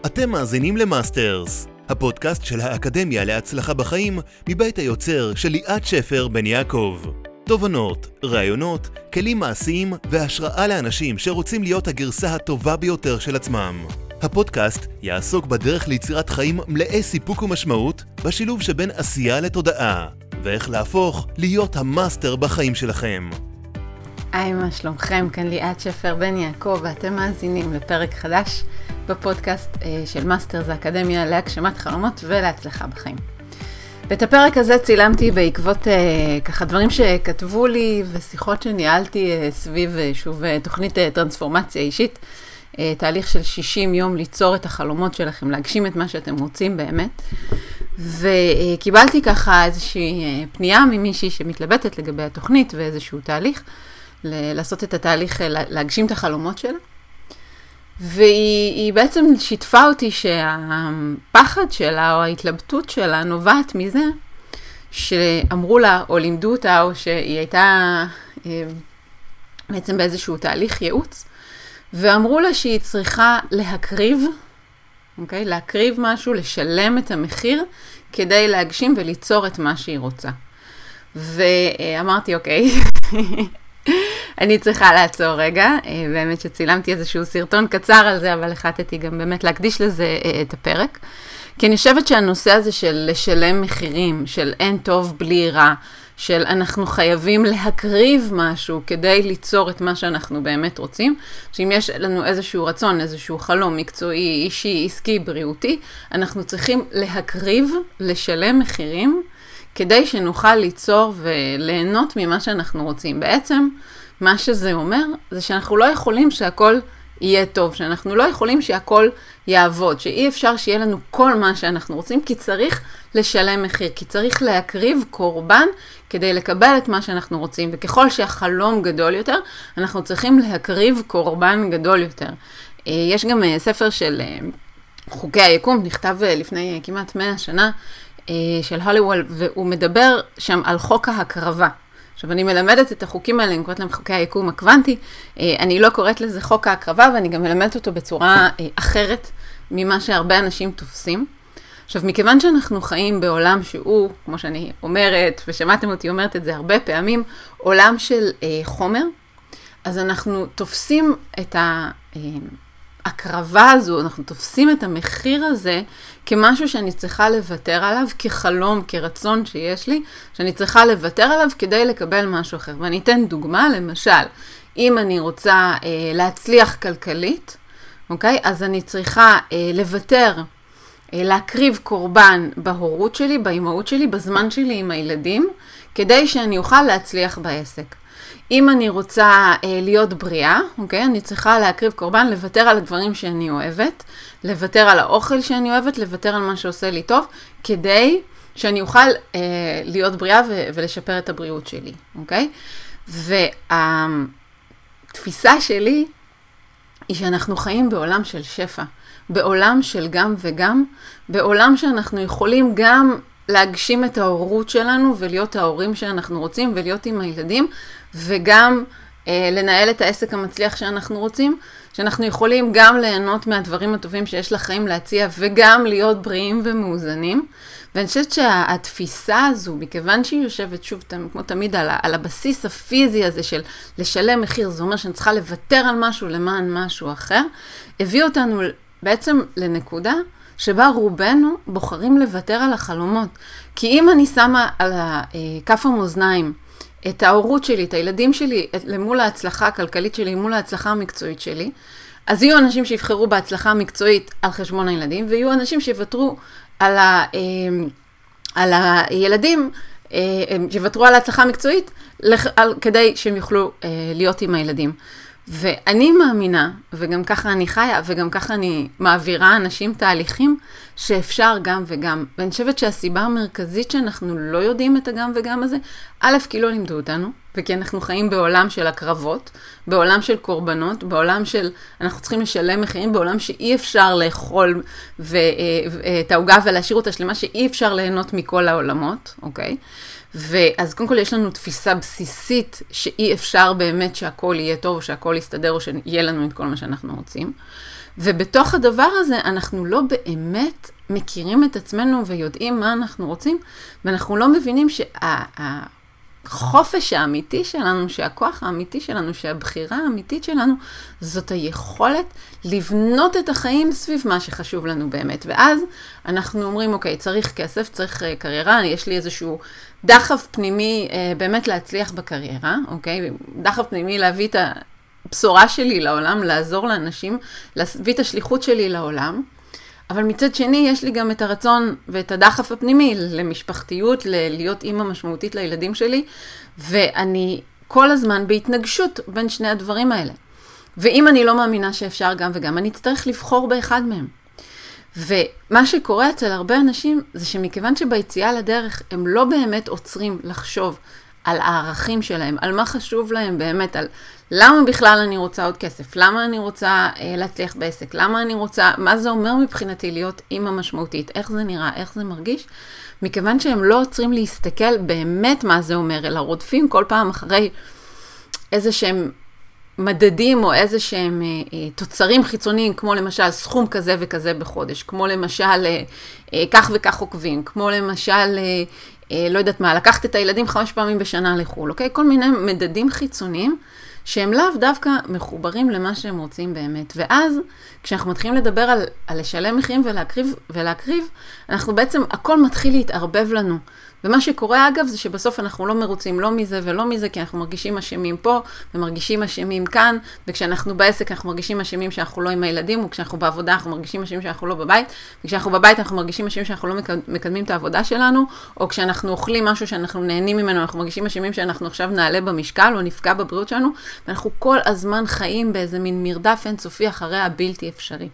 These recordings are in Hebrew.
אתם מאזינים למאסטרס, הפודקאסט של האקדמיה להצלחה בחיים מבית היוצר של ליאת שפר בן יעקב. תובנות, רעיונות, כלים מעשיים והשראה לאנשים שרוצים להיות הגרסה הטובה ביותר של עצמם. הפודקאסט יעסוק בדרך ליצירת חיים מלאי סיפוק ומשמעות בשילוב שבין עשייה לתודעה, ואיך להפוך להיות המאסטר בחיים שלכם. היי, מה שלומכם? כאן ליאת שפר בן יעקב, ואתם מאזינים לפרק חדש בפודקאסט של מאסטרס האקדמיה להגשמת חלומות ולהצלחה בחיים. ואת הפרק הזה צילמתי בעקבות ככה דברים שכתבו לי ושיחות שניהלתי סביב שוב תוכנית טרנספורמציה אישית, תהליך של 60 יום ליצור את החלומות שלכם, להגשים את מה שאתם רוצים באמת. וקיבלתי ככה איזושהי פנייה ממישהי שמתלבטת לגבי התוכנית ואיזשהו תהליך, לעשות את התהליך, להגשים את החלומות שלה. והיא בעצם שיתפה אותי שהפחד שלה או ההתלבטות שלה נובעת מזה שאמרו לה או לימדו אותה או שהיא הייתה בעצם באיזשהו תהליך ייעוץ, ואמרו לה שהיא צריכה להקריב, אוקיי? להקריב משהו, לשלם את המחיר כדי להגשים וליצור את מה שהיא רוצה. ואמרתי, אוקיי, אני צריכה לעצור רגע, באמת שצילמתי איזשהו סרטון קצר על זה, אבל החלטתי גם באמת להקדיש לזה את הפרק. כי אני חושבת שהנושא הזה של לשלם מחירים, של אין טוב בלי רע, של אנחנו חייבים להקריב משהו כדי ליצור את מה שאנחנו באמת רוצים, שאם יש לנו איזשהו רצון, איזשהו חלום מקצועי, אישי, עסקי, בריאותי, אנחנו צריכים להקריב, לשלם מחירים, כדי שנוכל ליצור וליהנות ממה שאנחנו רוצים. בעצם, מה שזה אומר, זה שאנחנו לא יכולים שהכל יהיה טוב, שאנחנו לא יכולים שהכל יעבוד, שאי אפשר שיהיה לנו כל מה שאנחנו רוצים, כי צריך לשלם מחיר, כי צריך להקריב קורבן כדי לקבל את מה שאנחנו רוצים, וככל שהחלום גדול יותר, אנחנו צריכים להקריב קורבן גדול יותר. יש גם ספר של חוקי היקום, נכתב לפני כמעט 100 שנה, של הוליוול, והוא מדבר שם על חוק ההקרבה. עכשיו, אני מלמדת את החוקים האלה, אני קוראת להם חוקי היקום הקוונטי, אני לא קוראת לזה חוק ההקרבה, ואני גם מלמדת אותו בצורה אחרת ממה שהרבה אנשים תופסים. עכשיו, מכיוון שאנחנו חיים בעולם שהוא, כמו שאני אומרת, ושמעתם אותי אומרת את זה הרבה פעמים, עולם של חומר, אז אנחנו תופסים את ההקרבה הזו, אנחנו תופסים את המחיר הזה כמשהו שאני צריכה לוותר עליו, כחלום, כרצון שיש לי, שאני צריכה לוותר עליו כדי לקבל משהו אחר. ואני אתן דוגמה, למשל, אם אני רוצה להצליח כלכלית, אוקיי? אז אני צריכה לוותר, להקריב קורבן בהורות שלי, באימהות שלי, בזמן שלי עם הילדים, כדי שאני אוכל להצליח בעסק. אם אני רוצה להיות בריאה, אוקיי? אני צריכה להקריב קורבן, לוותר על הדברים שאני אוהבת, לוותר על האוכל שאני אוהבת, לוותר על מה שעושה לי טוב, כדי שאני אוכל להיות בריאה ולשפר את הבריאות שלי, אוקיי? והתפיסה שלי היא שאנחנו חיים בעולם של שפע, בעולם של גם וגם, בעולם שאנחנו יכולים גם להגשים את ההורות שלנו ולהיות ההורים שאנחנו רוצים ולהיות עם הילדים, וגם לנהל את העסק המצליח שאנחנו רוצים, שאנחנו יכולים גם ליהנות מהדברים הטובים שיש לחיים להציע, וגם להיות בריאים ומאוזנים. ואני חושבת שהתפיסה הזו, מכיוון שהיא יושבת שוב כמו תמיד על הבסיס הפיזי הזה של לשלם מחיר, זה אומר שאני צריכה לוותר על משהו למען משהו אחר, הביא אותנו בעצם לנקודה שבה רובנו בוחרים לוותר על החלומות. כי אם אני שמה על כף המאזניים את ההורות שלי, את הילדים שלי, למול ההצלחה הכלכלית שלי, מול ההצלחה המקצועית שלי, אז יהיו אנשים שיבחרו בהצלחה המקצועית על חשבון הילדים, ויהיו אנשים שיוותרו על הילדים, שיוותרו על ההצלחה המקצועית, כדי שהם יוכלו להיות עם הילדים. ואני מאמינה, וגם ככה אני חיה, וגם ככה אני מעבירה אנשים תהליכים, שאפשר גם וגם. ואני חושבת שהסיבה המרכזית שאנחנו לא יודעים את הגם וגם הזה, א', כי לא לימדו אותנו, וכי אנחנו חיים בעולם של הקרבות, בעולם של קורבנות, בעולם של, אנחנו צריכים לשלם מחירים, בעולם שאי אפשר לאכול את העוגה ולהשאיר אותה שלמה, שאי אפשר ליהנות מכל העולמות, אוקיי? ואז קודם כל יש לנו תפיסה בסיסית שאי אפשר באמת שהכל יהיה טוב, או שהכל יסתדר, או שיהיה לנו את כל מה שאנחנו רוצים. ובתוך הדבר הזה אנחנו לא באמת מכירים את עצמנו ויודעים מה אנחנו רוצים, ואנחנו לא מבינים שהחופש האמיתי שלנו, שהכוח האמיתי שלנו, שהבחירה האמיתית שלנו, זאת היכולת לבנות את החיים סביב מה שחשוב לנו באמת. ואז אנחנו אומרים, אוקיי, צריך כסף, צריך קריירה, יש לי איזשהו דחף פנימי באמת להצליח בקריירה, אוקיי? דחף פנימי להביא את הבשורה שלי לעולם, לעזור לאנשים, להביא את השליחות שלי לעולם. אבל מצד שני, יש לי גם את הרצון ואת הדחף הפנימי למשפחתיות, להיות אימא משמעותית לילדים שלי, ואני כל הזמן בהתנגשות בין שני הדברים האלה. ואם אני לא מאמינה שאפשר גם וגם, אני אצטרך לבחור באחד מהם. ומה שקורה אצל הרבה אנשים, זה שמכיוון שביציאה לדרך, הם לא באמת עוצרים לחשוב על הערכים שלהם, על מה חשוב להם באמת, על למה בכלל אני רוצה עוד כסף, למה אני רוצה להצליח בעסק, למה אני רוצה, מה זה אומר מבחינתי להיות אימא משמעותית, איך זה נראה, איך זה מרגיש, מכיוון שהם לא עוצרים להסתכל באמת מה זה אומר, אלא רודפים כל פעם אחרי איזה שהם מדדים או איזה שהם תוצרים חיצוניים, כמו למשל סכום כזה וכזה בחודש, כמו למשל כך וכך עוקבים, כמו למשל לא יודעת מה, לקחת את הילדים 5 פעמים בשנה לחול, אוקיי? כל מיני מדדים חיצוניים שהם לאו דווקא מחוברים למה שהם רוצים באמת. ואז, כשאנחנו מתחילים לדבר על לשלם מחירים ולהקריב, אנחנו בעצם, הכל מתחיל להתערבב לנו. ומה שקורה אגב, זה שבסוף אנחנו לא מרוצים לא מזה ולא מזה, כי אנחנו מרגישים אשמים פה, ומרגישים אשמים כאן, וכשאנחנו בעסק אנחנו מרגישים אשמים שאנחנו לא עם הילדים, וכשאנחנו בעבודה אנחנו מרגישים אשמים שאנחנו לא בבית, וכשאנחנו בבית אנחנו מרגישים אשמים שאנחנו לא מקדמים את העבודה שלנו, או כשאנחנו אוכלים משהו שאנחנו נהנים ממנו, אנחנו מרגישים אשמים שאנחנו עכשיו נעלה במשקל, או נפגע בבריאות שלנו, ואנחנו כל הזמן חיים באיזה מין מרדף אינסופי אחרי הבלתי אפשרי.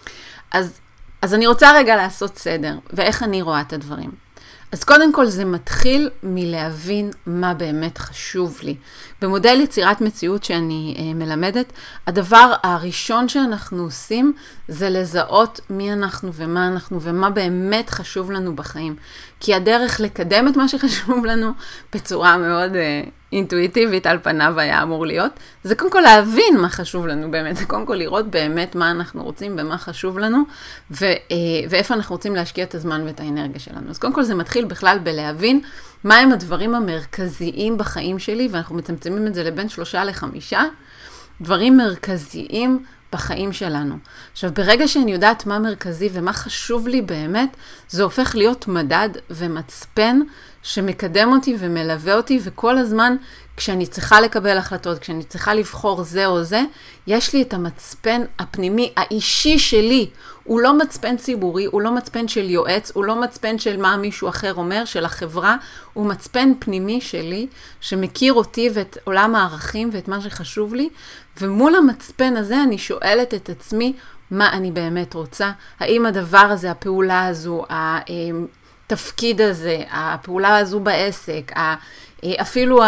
אז אני רוצה רגע לעשות סדר, ואיך אני רואה את הדברים. אז קודם כל זה מתחיל מלהבין מה באמת חשוב לי. במודל יצירת מציאות שאני מלמדת, הדבר הראשון שאנחנו עושים זה לזהות מי אנחנו ומה אנחנו ומה באמת חשוב לנו בחיים. כי הדרך לקדם את מה שחשוב לנו בצורה מאוד אינטואיטיבית על פניו היה אמור להיות, זה קודם כל להבין מה חשוב לנו באמת, זה קודם כל לראות באמת מה אנחנו רוצים ומה חשוב לנו, ואיפה אנחנו רוצים להשקיע את הזמן ואת האנרגיה שלנו. אז קודם כל זה מתחיל בכלל בלהבין מה הם הדברים המרכזיים בחיים שלי, ואנחנו מצמצמים את זה לבין 3-5 דברים מרכזיים בחיים שלנו. עכשיו, ברגע שאני יודעת מה מרכזי ומה חשוב לי באמת, זה הופך להיות מדד ומצפן שמקדם אותי ומלווה אותי, וכל הזמן כשאני צריכה לקבל החלטות, כשאני צריכה לבחור זה או זה, יש לי את המצפן הפנימי האישי שלי. הוא לא מצפן ציבורי, הוא לא מצפן של יועץ, הוא לא מצפן של מה מישהו אחר אומר, של החברה, הוא מצפן פנימי שלי, שמכיר אותי ואת עולם הערכים ואת מה שחשוב לי, ומול המצפן הזה אני שואלת את עצמי מה אני באמת רוצה, האם הדבר הזה, הפעולה הזו, התפקיד הזה, הפעולה הזו בעסק, אפילו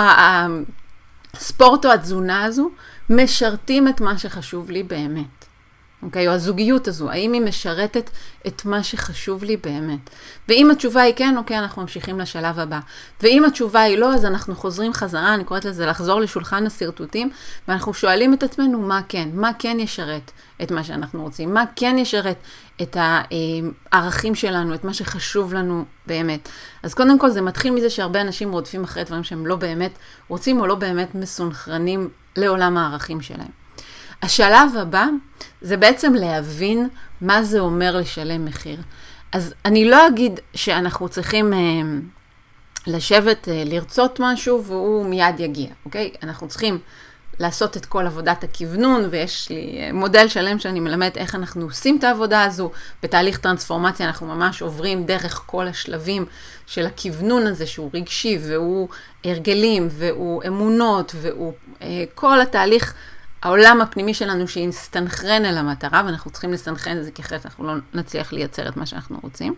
הספורט או התזונה הזו, משרתים את מה שחשוב לי באמת. אוקיי, או הזוגיות הזו, האם היא משרתת את מה שחשוב לי באמת? ואם התשובה היא כן, אוקיי, אנחנו ממשיכים לשלב הבא. ואם התשובה היא לא, אז אנחנו חוזרים חזרה, אני קוראת לזה לחזור לשולחן הסרטוטים, ואנחנו שואלים את עצמנו מה כן ישרת את מה שאנחנו רוצים, מה כן ישרת את הערכים שלנו, את מה שחשוב לנו באמת. אז קודם כל זה מתחיל מזה שהרבה אנשים רודפים אחרי דברים שהם לא באמת רוצים, או לא באמת מסונכרנים לעולם הערכים שלהם. השלב הבא זה בעצם להבין מה זה אומר לשלם מחיר. אז אני לא אגיד שאנחנו צריכים לשבת, לרצות משהו והוא מיד יגיע, אוקיי? אנחנו צריכים לעשות את כל עבודת הכוונון, ויש לי מודל שלם שאני מלמד איך אנחנו עושים את העבודה הזו. בתהליך טרנספורמציה אנחנו ממש עוברים דרך כל השלבים של הכוונון הזה, שהוא רגשי והוא הרגלים והוא אמונות והוא כל התהליך, העולם הפנימי שלנו שיסתנכרן אל המטרה, ואנחנו צריכים לסנכרן את זה, כי אחרת אנחנו לא נצליח לייצר את מה שאנחנו רוצים.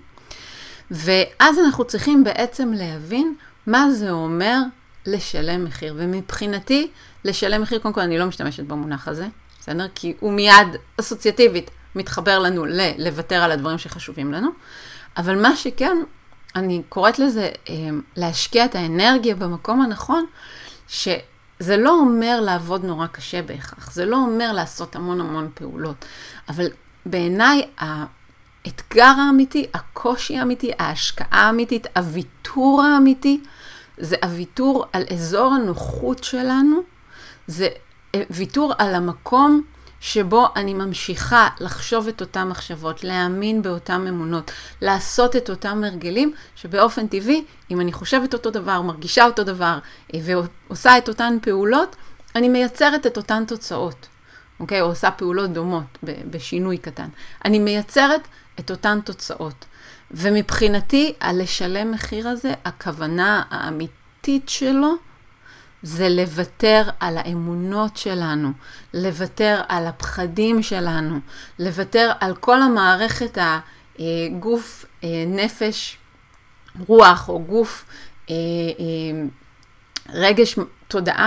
ואז אנחנו צריכים בעצם להבין מה זה אומר לשלם מחיר. ומבחינתי, לשלם מחיר, קודם כל אני לא משתמשת במונח הזה, בסדר? כי הוא מיד אסוציאטיבית מתחבר לנו לוותר על הדברים שחשובים לנו. אבל מה שכן, אני קוראת לזה להשקיע את האנרגיה במקום הנכון, זה לא אומר לעבוד נורא קשה בהכרח, זה לא אומר לעשות המון פעולות, אבל בעיניי האתגר האמיתי, הקושי האמיתי, ההשקעה האמיתית, הוויתור האמיתי, זה הוויתור על אזור הנוחות שלנו, זה ויתור על המקום שבו אני ממשיכה לחשוב את אותם מחשבות, להאמין באותם אמונות, לעשות את אותם הרגלים, שבאופן טבעי, אם אני חושבת אותו דבר, מרגישה אותו דבר, ועושה את אותן פעולות, אני מייצרת את אותן תוצאות, אוקיי? או עושה פעולות דומות בשינוי קטן. אני מייצרת את אותן תוצאות. ומבחינתי, על לשלם מחיר הזה, הכוונה האמיתית שלו, זה לוותר על האמונות שלנו, לוותר על הפחדים שלנו, לוותר על כל המערכת הגוף, נפש, רוח או גוף, רגש, תודעה,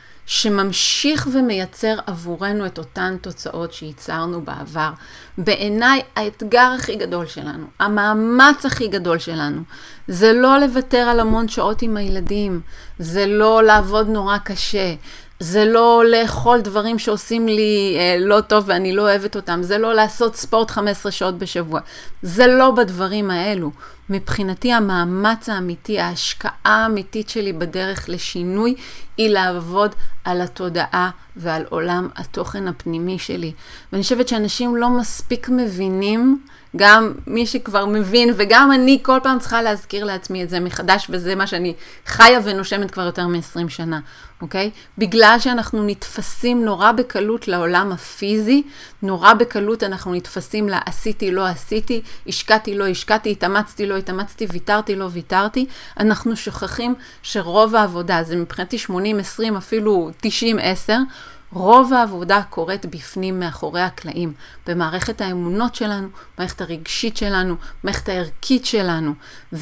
שממשיך ומייצר עבורנו את אותן תוצאות שייצרנו בעבר. בעיניי האתגר הכי גדול שלנו, המאמץ הכי גדול שלנו, זה לא לוותר על המון שעות עם הילדים, זה לא לעבוד נורא קשה, זה לא לאכול דברים שעושים לי לא טוב ואני לא אוהבת אותם, זה לא לעשות ספורט 15 שעות בשבוע, זה לא בדברים האלו. מבחינתי המאמץ האמיתי, ההשקעה האמיתית שלי בדרך לשינוי, היא לעבוד על התודעה ועל עולם התוכן הפנימי שלי. ואני חושבת שאנשים לא מספיק מבינים, גם מי שכבר מבין, וגם אני כל פעם צריכה להזכיר לעצמי את זה מחדש, וזה מה שאני חיה ונושמת כבר יותר מ-20 שנה, אוקיי? בגלל שאנחנו נתפסים נורא בקלות לעולם הפיזי, נורא בקלות אנחנו נתפסים לה עשיתי, לא עשיתי, השקעתי, לא השקעתי, התאמצתי, לא התאמצתי, ויתרתי, לא ויתרתי, אנחנו שוכחים שרוב העבודה, זה מבחינתי 80-20, אפילו 90-10, רוב העבודה קורית בפנים מאחורי הקלעים, במערכת האמונות שלנו, במערכת הרגשית שלנו, במערכת הערכית שלנו.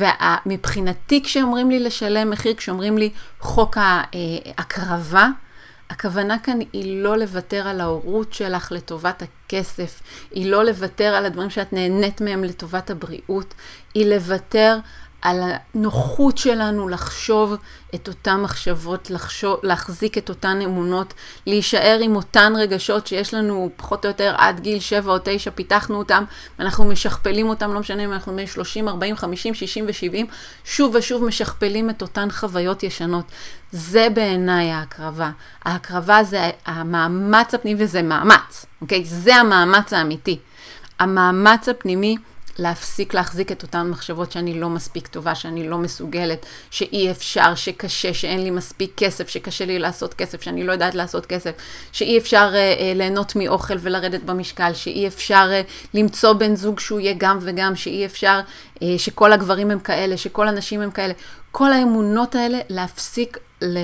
ומבחינתי כשאומרים לי לשלם מחיר, כשאומרים לי חוק ההקרבה, הכוונה כאן היא לא לוותר על ההורות שלך לטובת הכסף, היא לא לוותר על הדברים שאת נהנית מהם לטובת הבריאות, היא לוותר על הנוחות שלנו לחשוב את אותן מחשבות, להחזיק את אותן אמונות, להישאר עם אותן רגשות שיש לנו פחות או יותר עד גיל 7 או 9, פיתחנו אותם, ואנחנו משכפלים אותם, לא משנה אם אנחנו 30, 40, 50, 60 ו-70, שוב ושוב משכפלים את אותן חוויות ישנות. זה בעיניי ההקרבה. ההקרבה זה המאמץ הפנימי, וזה מאמץ, אוקיי? זה המאמץ האמיתי. המאמץ הפנימי להפסיק להחזיק את אותן מחשבות שאני לא מספיק טובה, שאני לא מסוגלת, שאי אפשר, שקשה, שאין לי מספיק כסף, שקשה לי לעשות כסף, שאני לא יודעת לעשות כסף, שאי אפשר ליהנות מאוכל ולרדת במשקל, שאי אפשר למצוא בן זוג שהוא יהיה גם וגם, שאי אפשר, שכל הגברים הם כאלה, שכל הנשים הם כאלה. כל האמונות האלה להפסיק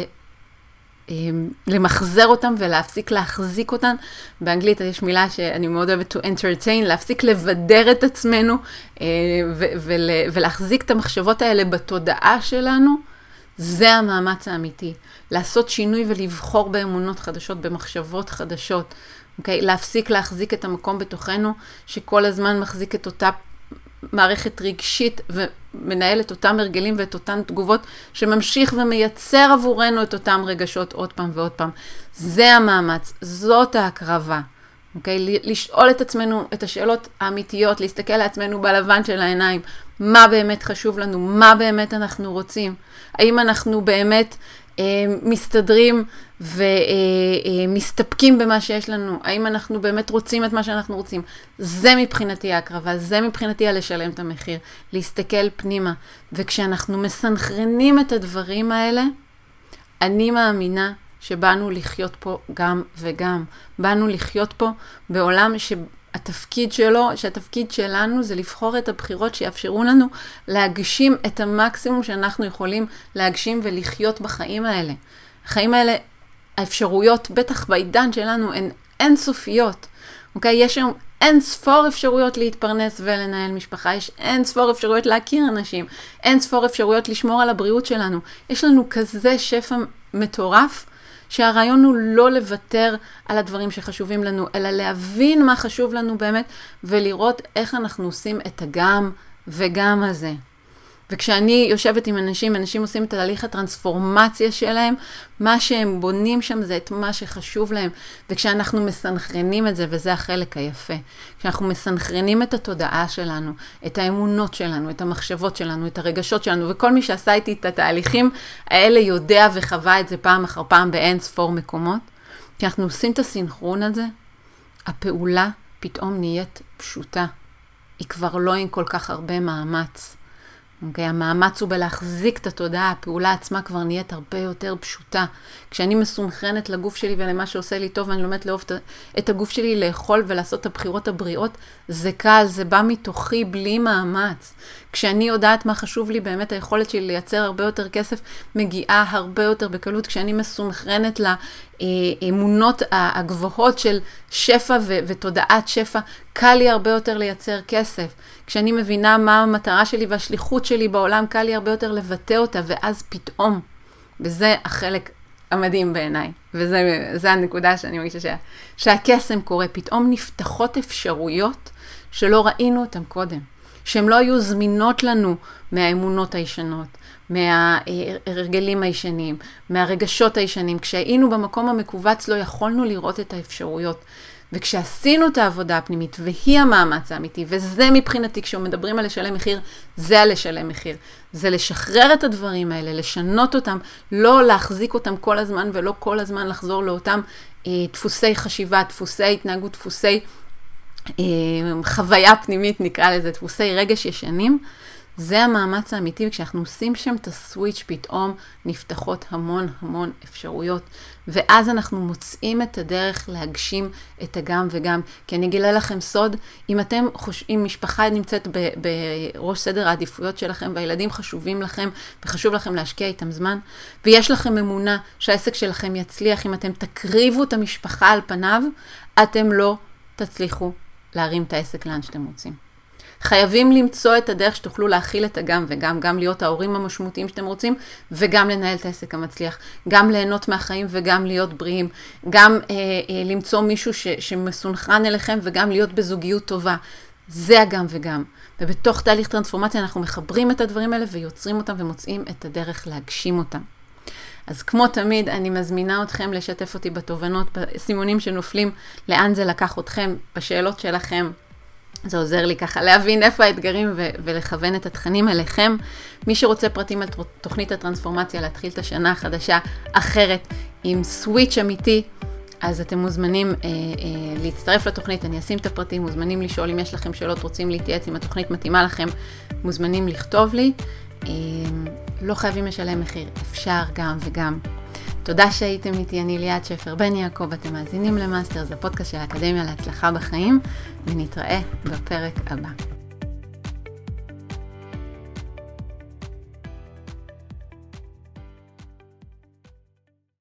למחזר אותם ולהפסיק להחזיק אותן. באנגלית יש מילה שאני מאוד אוהבת to entertain, להפסיק לבדר את עצמנו ולהחזיק את המחשבות האלה בתודעה שלנו. זה המאמץ האמיתי. לעשות שינוי ולבחור באמונות חדשות, במחשבות חדשות. אוקיי? להפסיק להחזיק את המקום בתוכנו שכל הזמן מחזיק את אותה מערכת רגשית ומנהל את אותם הרגלים ואת אותן תגובות שממשיך ומייצר עבורנו את אותם רגשות עוד פעם ועוד פעם. זה המאמץ, זאת ההקרבה. אוקיי? לשאול את עצמנו את השאלות האמיתיות, להסתכל לעצמנו בלבן של העיניים, מה באמת חשוב לנו, מה באמת אנחנו רוצים, האם אנחנו באמת מסתדרים ומסתפקים במה שיש לנו, האם אנחנו באמת רוצים את מה שאנחנו רוצים. זה מבחינתי ההקרבה, זה מבחינתי לשלם את המחיר, להסתכל פנימה. וכשאנחנו מסנכרנים את הדברים האלה, אני מאמינה שבאנו לחיות פה גם וגם. באנו לחיות פה בעולם שהתפקיד שלנו זה לבחור את הבחירות שיאפשרו לנו להגשים את המקסימום שאנחנו יכולים להגשים ולחיות בחיים האלה. החיים האלה, האפשרויות, בטח בעידן שלנו, הן אינסופיות. אוקיי? יש היום אין ספור אפשרויות להתפרנס ולנהל משפחה, יש אין ספור אפשרויות להכיר אנשים, אין ספור אפשרויות לשמור על הבריאות שלנו. יש לנו כזה שפע מטורף, שהרעיון הוא לא לוותר על הדברים שחשובים לנו, אלא להבין מה חשוב לנו באמת, ולראות איך אנחנו עושים את הגם וגם הזה. וכשאני יושבת עם אנשים עושים את תהליך הטרנספורמציה שלהם, מה שהם בונים שם זה את מה שחשוב להם. וכשאנחנו מסנכרנים את זה, וזה החלק היפה, כשאנחנו מסנכרנים את התודעה שלנו, את האמונות שלנו, את המחשבות שלנו, את הרגשות שלנו, וכל מי שעשה איתי את התהליכים האלה יודע וחווה את זה פעם אחר פעם באין ספור מקומות, כי אנחנו עושים את הסינכרון הזה, הפעולה פתאום נהיית פשוטה. היא כבר לא עם כל כך הרבה מאמץ. אוקיי, המאמץ הוא בלהחזיק את התודעה, הפעולה עצמה כבר נהיית הרבה יותר פשוטה. כשאני מסונכרנת לגוף שלי ולמה שעושה לי טוב, ואני לומדת לאהוב את הגוף שלי לאכול ולעשות את הבחירות הבריאות, זה קל, זה בא מתוכי בלי מאמץ. כשאני יודעת מה חשוב לי, באמת היכולת שלי לייצר הרבה יותר כסף מגיעה הרבה יותר בקלות. כשאני מסונכרנת לאמונות הגבוהות של שפע ותודעת שפע, קל לי הרבה יותר לייצר כסף. כשאני מבינה מה המטרה שלי והשליחות שלי בעולם, קל לי הרבה יותר לבטא אותה, ואז פתאום, וזה החלק המדהים בעיניי, וזה הנקודה שאני מרגישה שהקסם קורה, פתאום נפתחות אפשרויות שלא ראינו אותן קודם, שהן לא היו זמינות לנו מהאמונות הישנות, מהרגלים הישנים, מהרגשות הישנים. כשהיינו במקום המקובץ לא יכולנו לראות את האפשרויות. וכשעשינו את העבודה הפנימית, והיא המאמץ האמיתי, וזה מבחינתי, כשמדברים על לשלם מחיר, זה על לשלם מחיר. זה לשחרר את הדברים האלה, לשנות אותם, לא להחזיק אותם כל הזמן, ולא כל הזמן לחזור לאותם דפוסי חשיבה, דפוסי התנהגות, דפוסי חוויה פנימית, נקרא לזה, דפוסי רגש ישנים. זה המאמץ האמיתי, וכשאנחנו עושים שם את הסוויץ' פתאום נפתחות המון אפשרויות, ואז אנחנו מוצאים את הדרך להגשים את הגם וגם. כי אני אגילה לכם סוד, אם משפחה נמצאת בראש סדר העדיפויות שלכם, והילדים חשובים לכם, וחשוב לכם להשקיע איתם זמן, ויש לכם אמונה שהעסק שלכם יצליח, אם אתם תקריבו את המשפחה על פניו, אתם לא תצליחו להרים את העסק לאן שאתם רוצים. חייבים למצוא את הדרך שתוכלו להכיל את הגם וגם, גם להיות ההורים המשמעותיים שאתם רוצים, וגם לנהל את העסק המצליח, גם ליהנות מהחיים וגם להיות בריאים, גם למצוא מישהו שמסונכרן אליכם וגם להיות בזוגיות טובה. זה הגם וגם. ובתוך תהליך טרנספורמציה אנחנו מחברים את הדברים האלה ויוצרים אותם ומוצאים את הדרך להגשים אותם. אז כמו תמיד, אני מזמינה אתכם לשתף אותי בתובנות, בסימונים שנופלים, לאן זה לקח אתכם, בשאלות שלכם. זה עוזר לי ככה להבין איפה האתגרים ולכוון את התכנים אליכם. מי שרוצה פרטים על תוכנית הטרנספורמציה, להתחיל את השנה החדשה אחרת עם סוויץ' אמיתי, אז אתם מוזמנים להצטרף לתוכנית, אני אשים את הפרטים, מוזמנים לשאול אם יש לכם שאלות, רוצים להתייעץ אם התוכנית מתאימה לכם, מוזמנים לכתוב לי. לא חייבים לשלם מחיר, אפשר גם וגם. תודה שהייתם איתי, אני ליאת שפר בן יעקב, אתם מאזינים למאסטרס, הפודקאסט של האקדמיה להצלחה בחיים, ונתראה בפרק הבא.